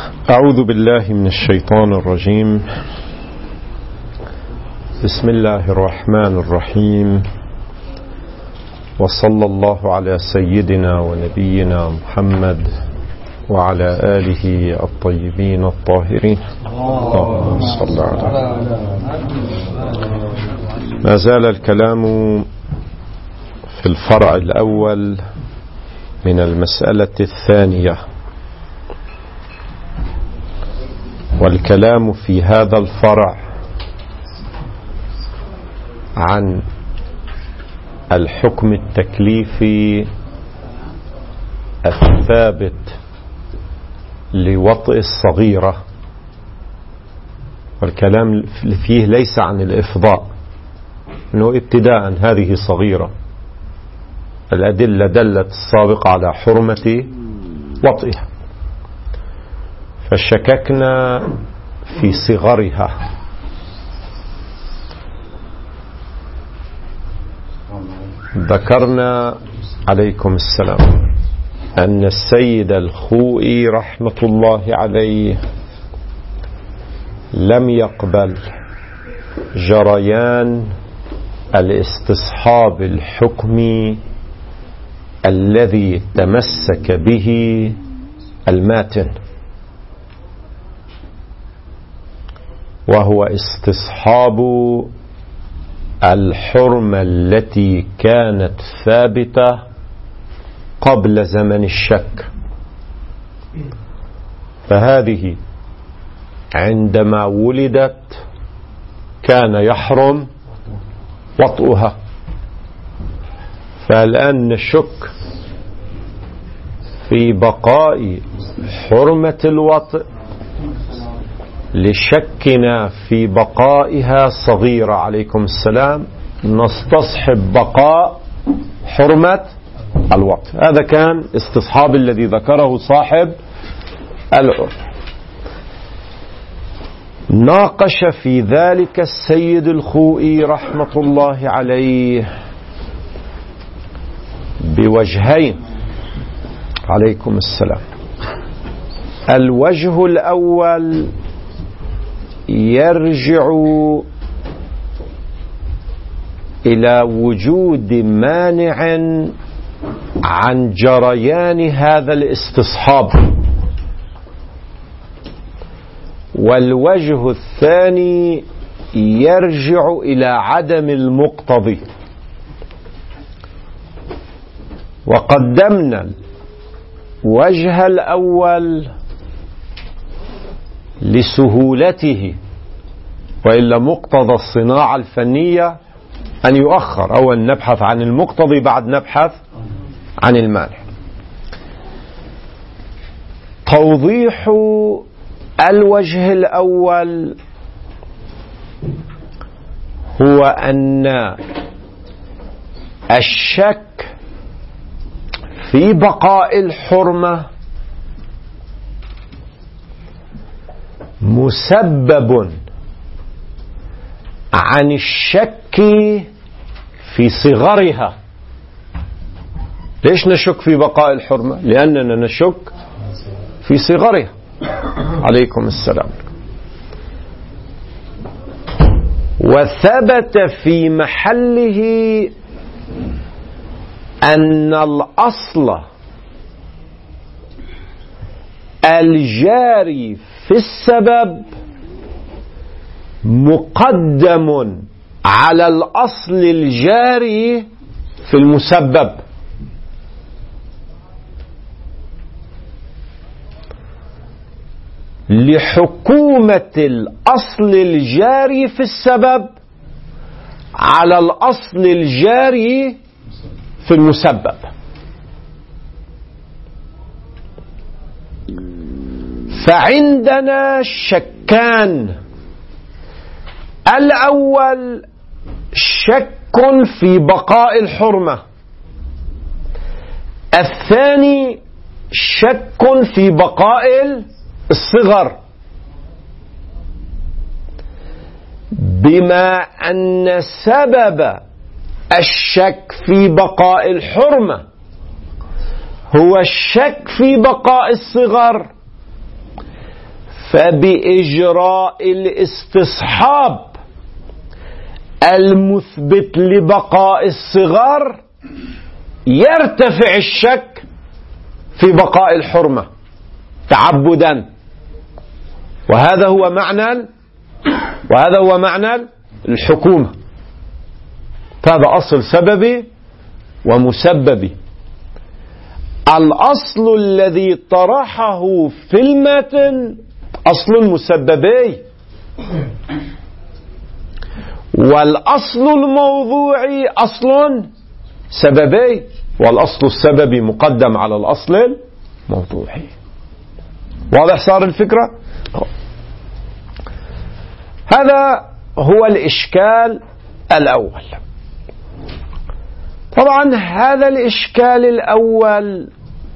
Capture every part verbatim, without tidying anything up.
أعوذ بالله من الشيطان الرجيم. بسم الله الرحمن الرحيم، وصلى الله على سيدنا ونبينا محمد وعلى آله الطيبين الطاهرين. اللهم صل على. ما زال الكلام في الفرع الأول من المسألة الثانية، والكلام في هذا الفرع عن الحكم التكليفي الثابت لوطئ الصغيرة، والكلام فيه ليس عن الإفضاء، إنه ابتداء هذه صغيرة، الأدلة دلت السابقة على حرمة وطئها، فشككنا في صغرها. ذكرنا عليكم السلام أن السيد الخوئي رحمة الله عليه لم يقبل جريان الاستصحاب الحكمي الذي تمسك به الماتن، وهو استصحاب الحرمة التي كانت ثابتة قبل زمن الشك، فهذه عندما ولدت كان يحرم وطئها، فالآن نشك في بقاء حرمة الوطئ لشكنا في بقائها صغيرة. عليكم السلام. نستصحب بقاء حرمة الوطئ، هذا كان استصحاب الذي ذكره صاحب العرف. ناقش في ذلك السيد الخوئي رحمة الله عليه بوجهين. عليكم السلام. الوجه الأول يرجع إلى وجود مانع عن جريان هذا الاستصحاب، والوجه الثاني يرجع إلى عدم المقتضي. وقدمنا الوجه الأول لسهولته، وإلا مقتضى الصناعة الفنية أن يؤخر، أو أن نبحث عن المقتضي بعد نبحث عن المانع. توضيح الوجه الأول هو أن الشك في بقاء الحرمة مسبب عن الشك في صغرها. ليش نشك في بقاء الحرمة؟ لأننا نشك في صغرها. عليكم السلام. وثبت في محله أن الأصل الجاري في السبب مقدم على الأصل الجاري في المسبب. لحكومة الأصل الجاري في السبب على الأصل الجاري في المسبب. فعندنا شكان. الأول شك في بقاء الحرمة، الثاني شك في بقاء الصغر، بما أن سبب الشك في بقاء الحرمة هو الشك في بقاء الصغر، فبإجراء الاستصحاب المثبت لبقاء الصغر يرتفع الشك في بقاء الحرمة تعبدا. وهذا هو معنى وهذا هو معنى الحكومة. فهذا أصل سببي ومسببي. الأصل الذي طرحه في المتن أصل مسببي، والأصل الموضوعي أصل سببي، والأصل السببي مقدم على الأصل الموضوعي. واضح صار الفكرة؟ هذا هو الإشكال الأول. طبعا هذا الإشكال الأول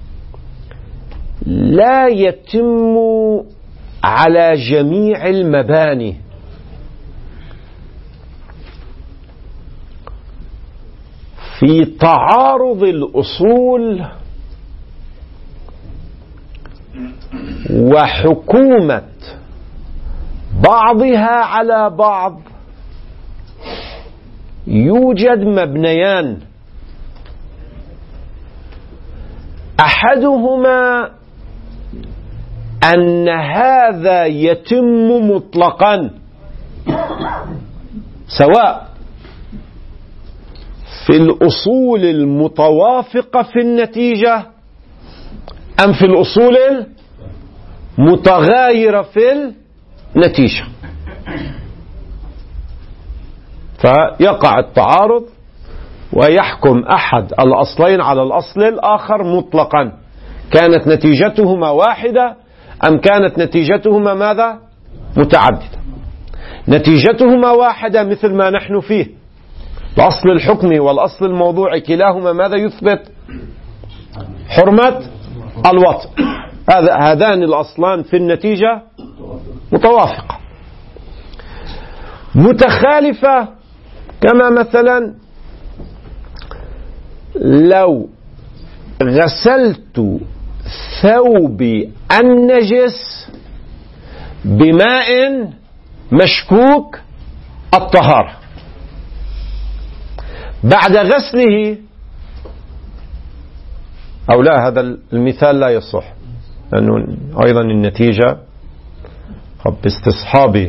لا يتم على جميع المباني. في تعارض الأصول وحكومة بعضها على بعض يوجد مبنيان، أحدهما أن هذا يتم مطلقا سواء في الأصول المتوافقة في النتيجة أم في الأصول المتغايرة في النتيجة. فيقع التعارض ويحكم أحد الأصلين على الأصل الآخر مطلقا، كانت نتيجتهما واحدة أم كانت نتيجتهما ماذا؟ متعددة. نتيجتهما واحدة مثل ما نحن فيه، الأصل الحكمي والأصل الموضوعي كلاهما ماذا يثبت؟ حرمة الوطء. هذا هذان الأصلان في النتيجة متوافقة. متخالفة كما مثلا لو غسلت ثوبي النجس بماء مشكوك الطهارة، بعد غسله أو لا، هذا المثال لا يصح، لأنه أيضا النتيجة باستصحاب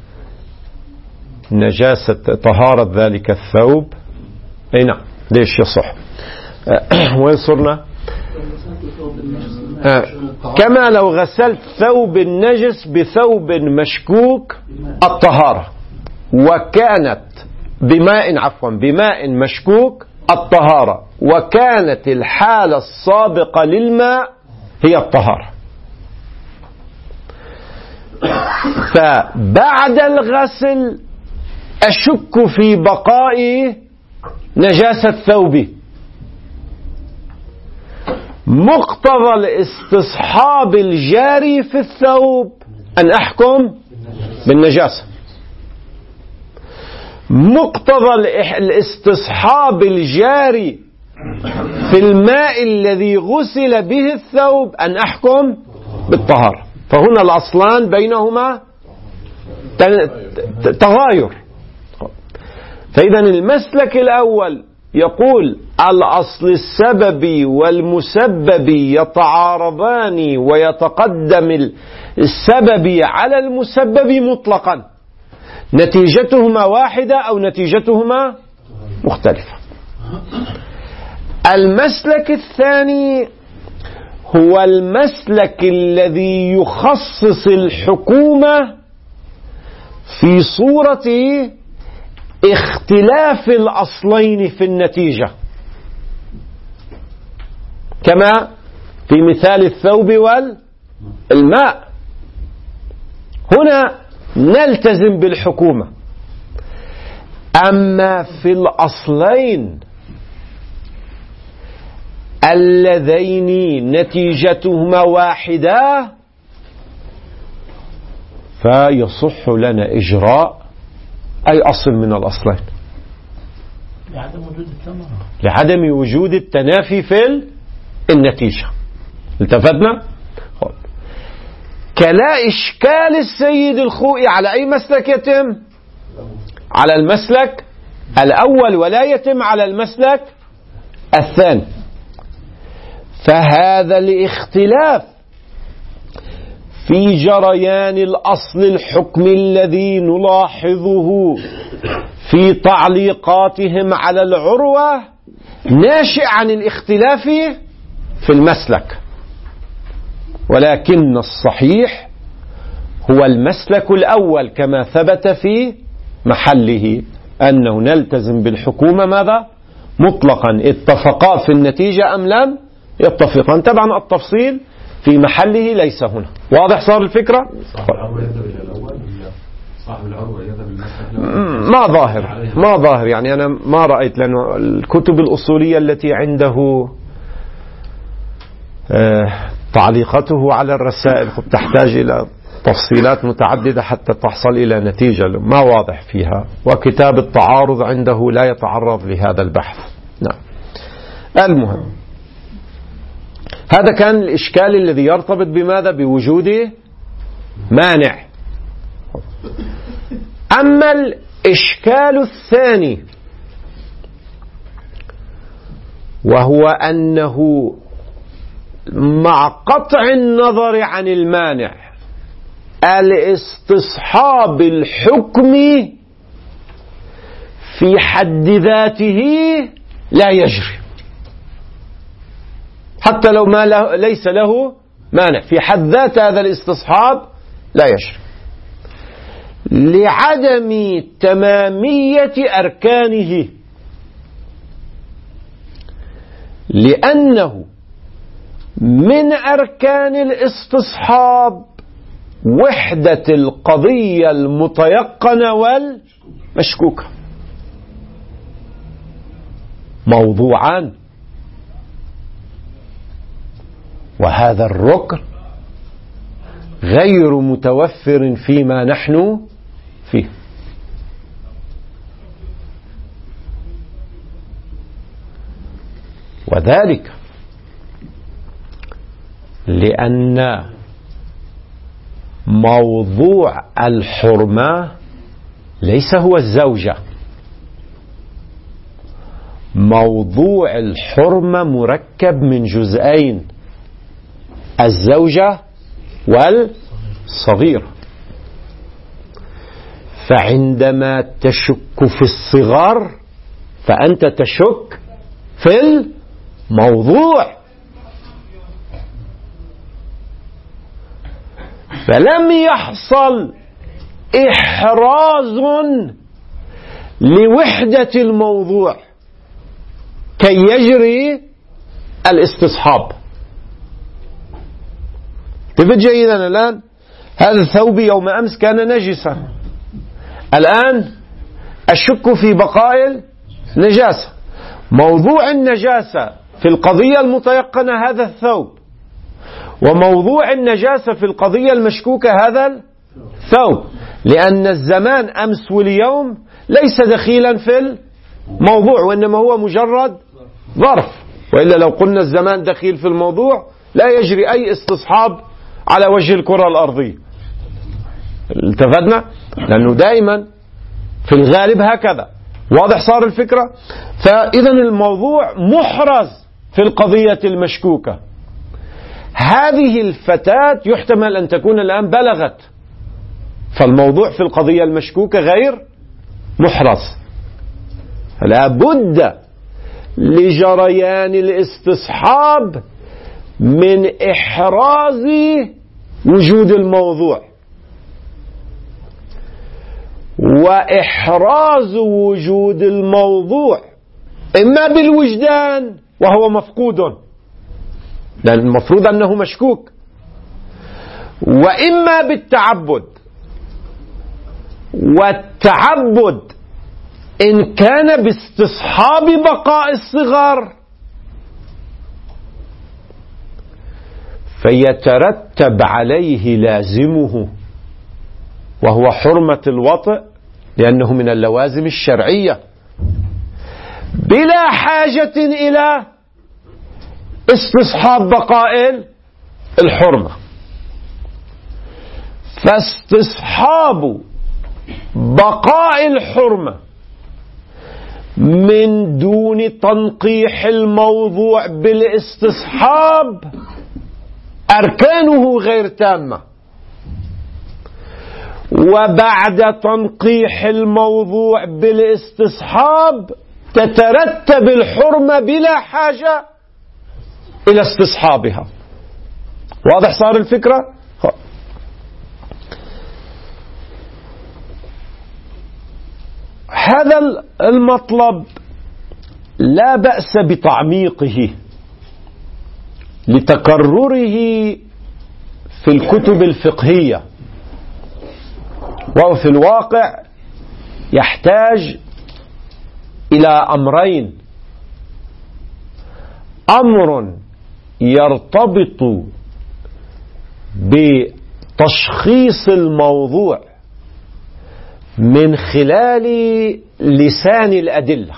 نجاسة طهارة ذلك الثوب. أي نعم، ليش يصح؟ وين صرنا؟ آه. كما لو غسلت ثوب النجس بثوب مشكوك الطهارة وكانت بماء عفوا بماء مشكوك الطهارة، وكانت الحالة السابقة للماء هي الطهارة، فبعد الغسل أشك في بقاء نجاسة ثوبي. مقتضى الاستصحاب الجاري في الثوب أن أحكم بالنجاسة. مقتضى الاستصحاب الجاري في الماء الذي غسل به الثوب أن أحكم بالطهارة. فهنا الأصلان بينهما تغاير. فإذا المسلك الأول يقول الأصل السببي والمسببي يتعارضان ويتقدم السببي على المسبب مطلقا، نتيجتهما واحدة أو نتيجتهما مختلفة. المسلك الثاني هو المسلك الذي يخصص الحكومة في صورة اختلاف الأصلين في النتيجة، كما في مثال الثوب والماء. هنا نلتزم بالحكومة. أما في الأصلين اللذين نتيجتهما واحدة فيصح لنا إجراء أي أصل من الأصلين لعدم وجود الثمرة، لعدم وجود التنافي في النتيجة. التفتنا؟ كلا إشكال السيد الخوئي على أي مسلك يتم؟ على المسلك الأول، ولا يتم على المسلك الثاني. فهذا الاختلاف في جريان الأصل الحكمي الذي نلاحظه في تعليقاتهم على العروة ناشئ عن الاختلاف في المسلك، ولكن الصحيح هو المسلك الأول كما ثبت في محله، أنه نلتزم بالحكومة ماذا؟ مطلقا، اتفقا في النتيجة أم لم يتفقا. طبعا التفصيل في محله ليس هنا. واضح صار الفكرة؟ صاحب العروة يذهب إلى الأول، صاحب العروة يذهب المسلك ما ظاهر ما ظاهر يعني أنا ما رأيت، لأنه الكتب الأصولية التي عنده تعليقته على الرسائل تحتاج إلى تفصيلات متعددة حتى تحصل إلى نتيجة ما واضح فيها، وكتاب التعارض عنده لا يتعرض لهذا البحث. نعم. المهم، هذا كان الإشكال الذي يرتبط بماذا؟ بوجود مانع. أما الإشكال الثاني وهو أنه مع قطع النظر عن المانع الاستصحاب الحكمي في حد ذاته لا يجري، حتى لو ما له ليس له مانع في حد ذات هذا الاستصحاب لا يجري، لعدم تمامية أركانه، لأنه من أركان الاستصحاب وحدة القضية المتيقنة والمشكوكة، موضوعان، وهذا الركن غير متوفر فيما نحن فيه. وذلك لأن موضوع الحرمة ليس هو الزوجة، موضوع الحرمة مركب من جزئين، الزوجة والصغيرة. فعندما تشك في الصغر فأنت تشك في الموضوع، فلم يحصل إحراز لوحدة الموضوع كي يجري الاستصحاب. تفت جيدا الآن، هذا الثوب يوم أمس كان نجسا، الآن أشك في بقاء النجاسة. موضوع النجاسة في القضية المتيقنة هذا الثوب، وموضوع النجاسة في القضية المشكوكة هذا الثوب، لأن الزمان أمس واليوم ليس دخيلا في الموضوع، وإنما هو مجرد ظرف، وإلا لو قلنا الزمان دخيل في الموضوع لا يجري أي استصحاب على وجه الكرة الأرضية. التفدنا؟ لأنه دائما في الغالب هكذا. واضح صار الفكرة؟ فإذا الموضوع محرز في القضية المشكوكة. هذه الفتاة يحتمل أن تكون الآن بلغت، فالموضوع في القضية المشكوكة غير محرز، لا بد لجريان الاستصحاب من إحراز وجود الموضوع، وإحراز وجود الموضوع إما بالوجدان وهو مفقود لأن المفروض أنه مشكوك، وإما بالتعبد، والتعبد إن كان باستصحاب بقاء الصغر فيترتب عليه لازمه وهو حرمة الوطئ، لأنه من اللوازم الشرعية بلا حاجة إلى استصحاب بقاء الحرمة. فاستصحاب بقاء الحرمة من دون تنقيح الموضوع بالاستصحاب أركانه غير تامة، وبعد تنقيح الموضوع بالاستصحاب تترتب الحرمة بلا حاجة إلى استصحابها. واضح صار الفكرة؟ هذا المطلب لا بأس بتعميقه لتكرره في الكتب الفقهية، وهو في الواقع يحتاج إلى أمرين: أمر يرتبط بتشخيص الموضوع من خلال لسان الأدلة،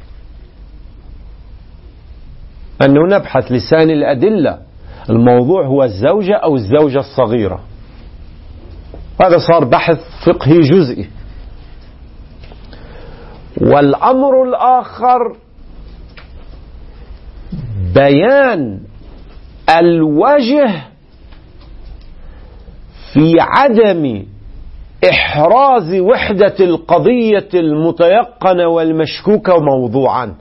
أنه نبحث لسان الأدلة الموضوع هو الزوجة أو الزوجة الصغيرة. هذا صار بحث فقهي جزئي. والأمر الآخر بيان الوجه في عدم إحراز وحدة القضية المتيقنة والمشكوكة موضوعا.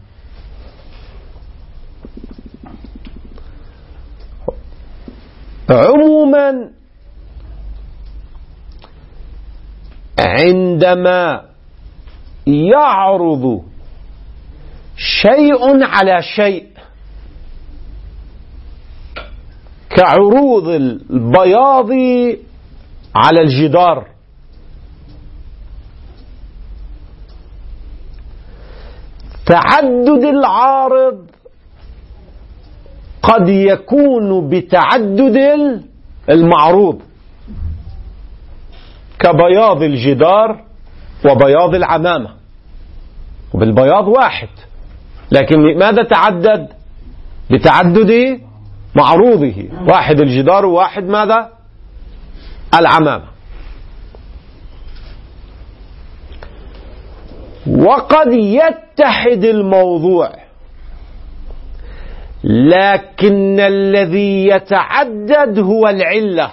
عموما عندما يعرض شيء على شيء كعروض البياض على الجدار، تعدد العارض قد يكون بتعدد المعروض، كبياض الجدار وبياض العمامة، وبالبياض واحد، لكن ماذا تعدد؟ بتعدد معروضه، واحد الجدار وواحد ماذا؟ العمامة. وقد يتحد الموضوع، لكن الذي يتعدد هو العلة،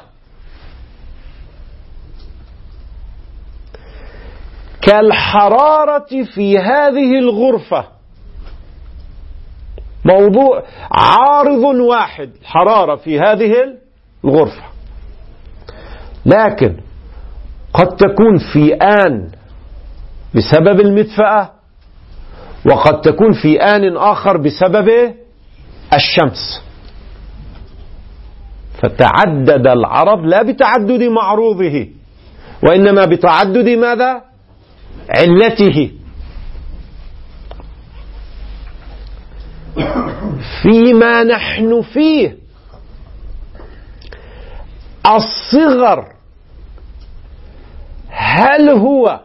كالحرارة في هذه الغرفة، موضوع عارض واحد، حرارة في هذه الغرفة، لكن قد تكون في آن بسبب المدفأة، وقد تكون في آن آخر بسبب الشمس. فتعدد العرض لا بتعدد معروضه، وإنما بتعدد ماذا؟ علته. فيما نحن فيه الصغر، هل هو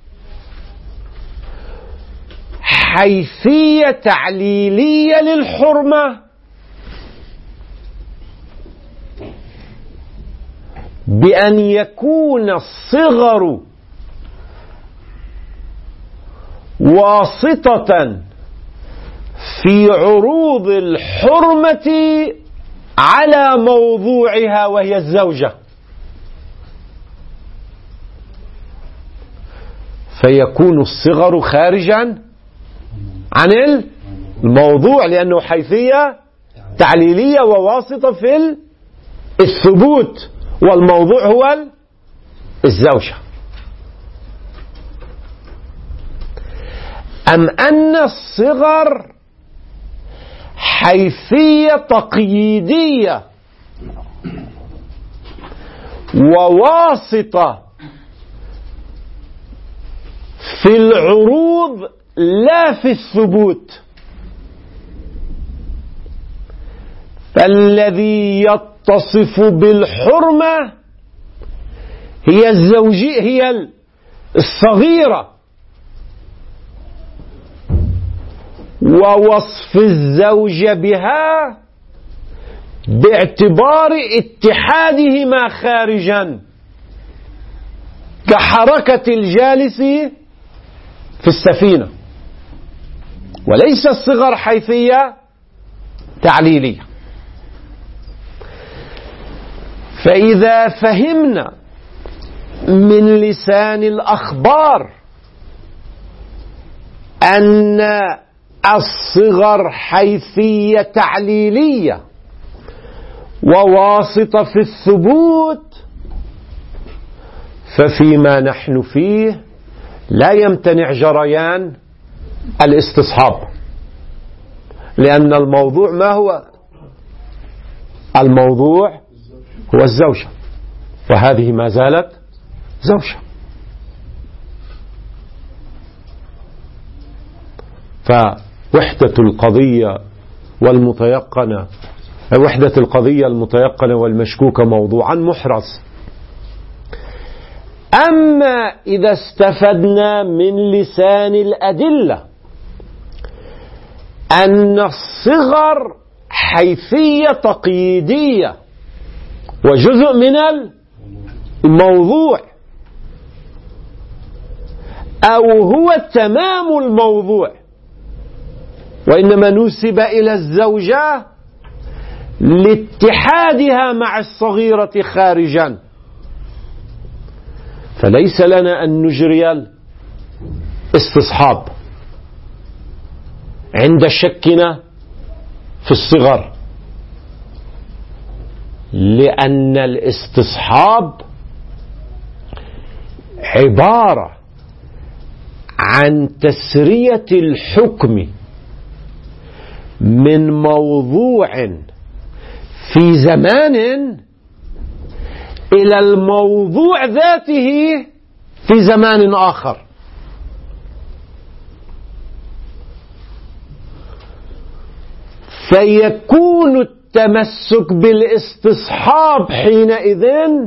حيثية تعليلية للحرمة بأن يكون الصغر واسطة في عروض الحرمة على موضوعها وهي الزوجة، فيكون الصغر خارجا عن الموضوع لأنه حيثية تعليلية وواسطة في الثبوت، والموضوع هو الزوجة. أم أن الصغر حيثية تقييدية وواسطة في العروض لا في الثبوت، فالذي يتصف بالحرمة هي الزوجية، هي الصغيرة، ووصف الزوجة بها باعتبار اتحادهما خارجا كحركة الجالس في السفينة، وليس الصغر حيثية تعليلية. فإذا فهمنا من لسان الأخبار أن الصغر حيثية تعليلية وواسطة في الثبوت، ففيما نحن فيه لا يمتنع جريان الاستصحاب، لأن الموضوع ما هو؟ الموضوع هو الزوجة، وهذه ما زالت زوجة. فوحدة القضية والمتيقنة وحدة القضية المتيقنة والمشكوكة موضوعا محرز. أما إذا استفدنا من لسان الأدلة أن الصغر حيثية تقييدية وجزء من الموضوع، أو هو تمام الموضوع وإنما نسب إلى الزوجة لاتحادها مع الصغيرة خارجا، فليس لنا أن نجري الاستصحاب عند شكنا في الصغر، لأن الاستصحاب عبارة عن تسرية الحكم من موضوع في زمان إلى الموضوع ذاته في زمان آخر. فيكون التمسك بالاستصحاب حينئذ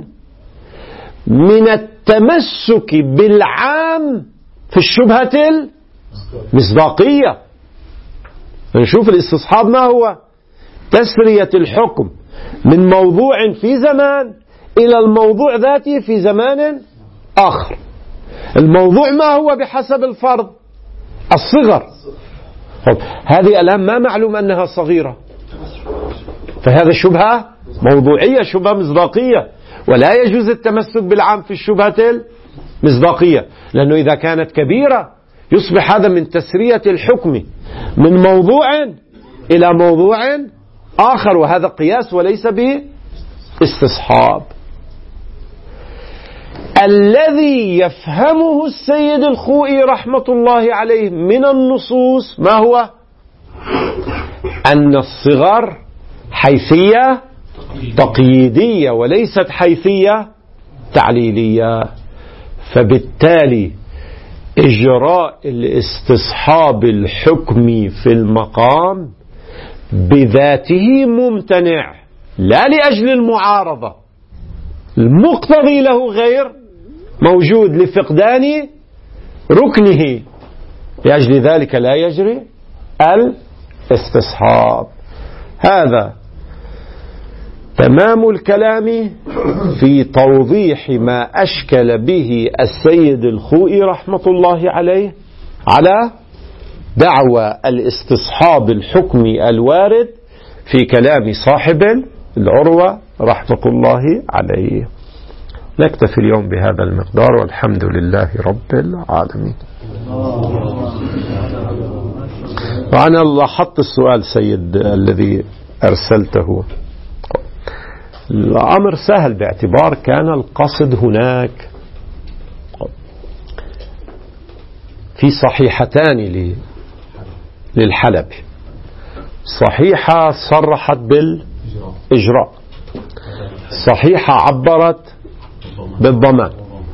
من التمسك بالعام في الشبهة المصداقية. نشوف الاستصحاب ما هو؟ تسرية الحكم من موضوع في زمان إلى الموضوع ذاته في زمان آخر. الموضوع ما هو بحسب الفرض؟ الصغر. هذه الآن ما معلوم أنها صغيرة، فهذا شبهة موضوعية، شبهة مصداقية، ولا يجوز التمسك بالعام في الشبهة المصداقية، لأنه إذا كانت كبيرة يصبح هذا من تسرية الحكم من موضوع إلى موضوع آخر، وهذا قياس وليس باستصحاب. الذي يفهمه السيد الخوئي رحمة الله عليه من النصوص ما هو؟ أن الصغر حيثية تقييدية وليست حيثية تعليلية، فبالتالي إجراء الاستصحاب الحكمي في المقام بذاته ممتنع، لا لأجل المعارضة، المقتضي له غير موجود لفقدان ركنه، لأجل ذلك لا يجري الاستصحاب. هذا تمام الكلام في توضيح ما أشكل به السيد الخوئي رحمة الله عليه على دعوى الاستصحاب الحكمي الوارد في كلام صاحب العروة رحمة الله عليه. نكتفي اليوم بهذا المقدار، والحمد لله رب العالمين. وأنا لاحظت السؤال سيد الذي أرسلته، الأمر سهل باعتبار كان القصد هناك في صحيحتان للحلبي، صحيحة صرحت بالإجراء، صحيحة عبرت بالضمان.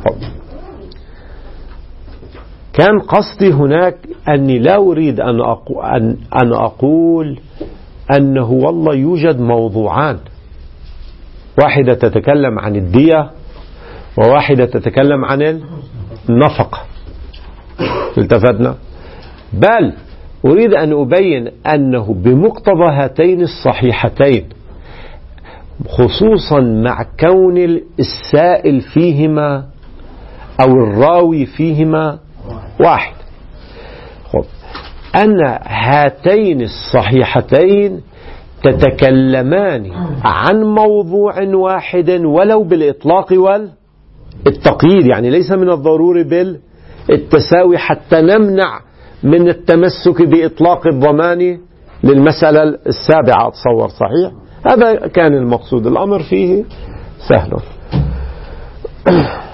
كان قصدي هناك أني لا أريد أن أقول, أن أن أقول أنه والله يوجد موضوعان، واحدة تتكلم عن الدية وواحدة تتكلم عن النفقة، التفتنا، بل أريد أن أبين أنه بمقتضى هاتين الصحيحتين، خصوصا مع كون السائل فيهما أو الراوي فيهما واحد. خب. أن هاتين الصحيحتين تتكلمان عن موضوع واحد ولو بالإطلاق والتقييد، يعني ليس من الضروري بالتساوي حتى نمنع من التمسك بإطلاق الضمان للمسألة السابعة. أتصور صحيح؟ هذا كان المقصود. الأمر فيه سهل.